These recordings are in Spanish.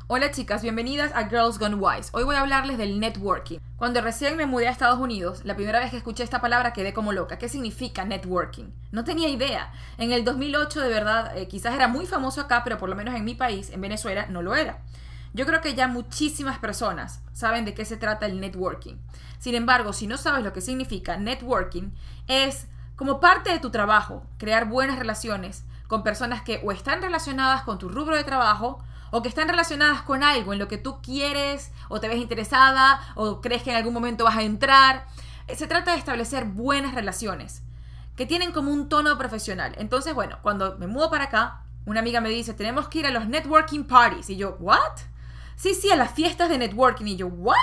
Hola chicas, bienvenidas a Girls Gone Wise. Hoy voy a hablarles del networking. Cuando recién me mudé a Estados Unidos, la primera vez que escuché esta palabra quedé como loca. ¿Qué significa networking? No tenía idea. En el 2008 de verdad, quizás era muy famoso acá, pero por lo menos en mi país, en Venezuela, no lo era. Yo creo que ya muchísimas personas saben de qué se trata el networking. Sin embargo, si no sabes lo que significa networking, es como parte de tu trabajo, crear buenas relaciones con personas que o están relacionadas con tu rubro de trabajo o que están relacionadas con algo en lo que tú quieres o te ves interesada o crees que en algún momento vas a entrar. Se trata de establecer buenas relaciones que tienen como un tono profesional. Entonces, bueno, cuando me mudo para acá, una amiga me dice, tenemos que ir a los networking parties. Y yo, ¿what? Sí, a las fiestas de networking. Y yo, ¿what?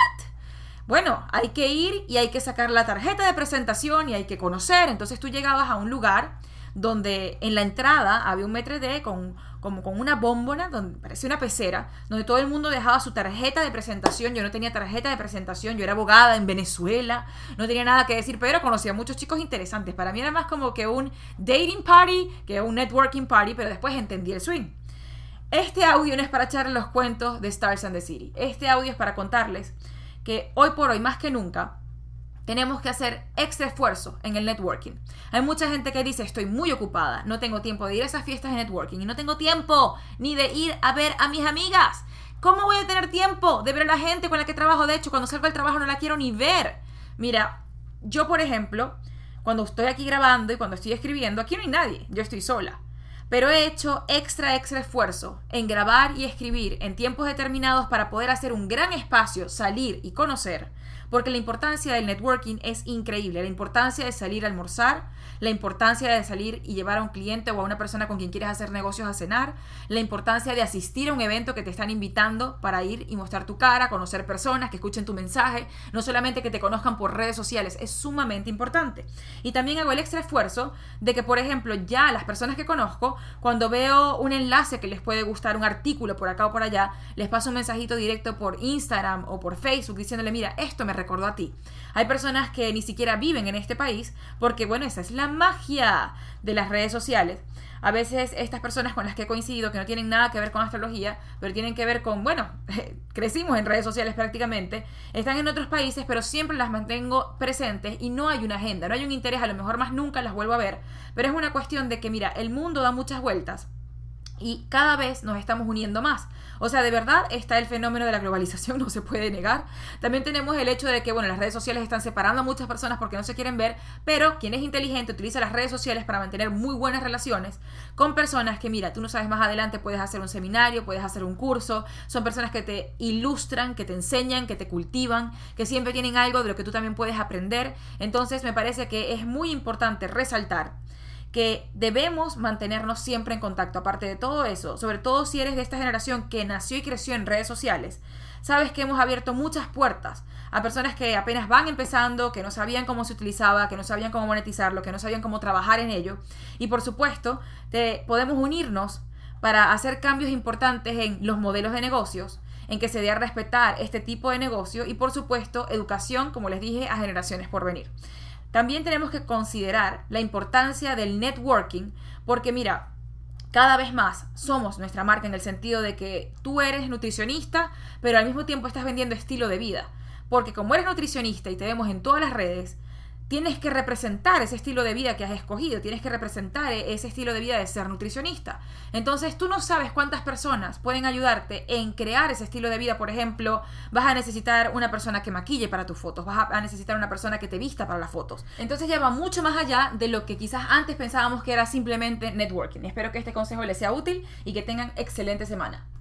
Bueno, hay que ir y hay que sacar la tarjeta de presentación y hay que conocer. Entonces tú llegabas a un lugar donde en la entrada había un maître con una bómbona, donde parecía una pecera, donde todo el mundo dejaba su tarjeta de presentación. Yo no tenía tarjeta de presentación, yo era abogada en Venezuela, no tenía nada que decir, pero conocía a muchos chicos interesantes. Para mí era más como que un dating party, que un networking party, pero después entendí el swing. Este audio no es para echarle los cuentos de Stars and the City. Este audio es para contarles que hoy por hoy, más que nunca, tenemos que hacer extra esfuerzo en el networking. Hay mucha gente que dice, estoy muy ocupada, no tengo tiempo de ir a esas fiestas de networking y no tengo tiempo ni de ir a ver a mis amigas. ¿Cómo voy a tener tiempo de ver a la gente con la que trabajo? De hecho, cuando salgo del trabajo no la quiero ni ver. Mira, yo por ejemplo, cuando estoy aquí grabando y cuando estoy escribiendo, aquí no hay nadie, yo estoy sola. Pero he hecho extra esfuerzo en grabar y escribir en tiempos determinados para poder hacer un gran espacio, salir y conocer, porque la importancia del networking es increíble. La importancia de salir a almorzar, la importancia de salir y llevar a un cliente o a una persona con quien quieres hacer negocios a cenar, la importancia de asistir a un evento que te están invitando para ir y mostrar tu cara, conocer personas que escuchen tu mensaje, no solamente que te conozcan por redes sociales, es sumamente importante. Y también hago el extra esfuerzo de que, por ejemplo, ya las personas que conozco, cuando veo un enlace que les puede gustar, un artículo por acá o por allá, les paso un mensajito directo por Instagram o por Facebook diciéndole, mira, esto me recordó a ti. Hay personas que ni siquiera viven en este país porque, bueno, esa es la magia de las redes sociales. A veces estas personas con las que he coincidido, que no tienen nada que ver con astrología, pero tienen que ver con, bueno, crecimos en redes sociales prácticamente, están en otros países, pero siempre las mantengo presentes y no hay una agenda, no hay un interés, a lo mejor más nunca las vuelvo a ver, pero es una cuestión de que, mira, el mundo da muchas vueltas y cada vez nos estamos uniendo más. O sea, de verdad está el fenómeno de la globalización, no se puede negar. También tenemos el hecho de que, bueno, las redes sociales están separando a muchas personas porque no se quieren ver, pero quien es inteligente utiliza las redes sociales para mantener muy buenas relaciones con personas que, mira, tú no sabes, más adelante puedes hacer un seminario, puedes hacer un curso, son personas que te ilustran, que te enseñan, que te cultivan, que siempre tienen algo de lo que tú también puedes aprender. Entonces me parece que es muy importante resaltar que debemos mantenernos siempre en contacto. Aparte de todo eso, sobre todo si eres de esta generación que nació y creció en redes sociales, sabes que hemos abierto muchas puertas a personas que apenas van empezando, que no sabían cómo se utilizaba, que no sabían cómo monetizarlo, que no sabían cómo trabajar en ello. Y por supuesto, podemos unirnos para hacer cambios importantes en los modelos de negocios, en que se dé a respetar este tipo de negocio y, por supuesto, educación, como les dije, a generaciones por venir. También tenemos que considerar la importancia del networking porque, mira, cada vez más somos nuestra marca en el sentido de que tú eres nutricionista, pero al mismo tiempo estás vendiendo estilo de vida. Porque como eres nutricionista y te vemos en todas las redes, tienes que representar ese estilo de vida que has escogido, tienes que representar ese estilo de vida de ser nutricionista. Entonces tú no sabes cuántas personas pueden ayudarte en crear ese estilo de vida. Por ejemplo, vas a necesitar una persona que maquille para tus fotos, vas a necesitar una persona que te vista para las fotos. Entonces ya va mucho más allá de lo que quizás antes pensábamos que era simplemente networking. Espero que este consejo les sea útil y que tengan excelente semana.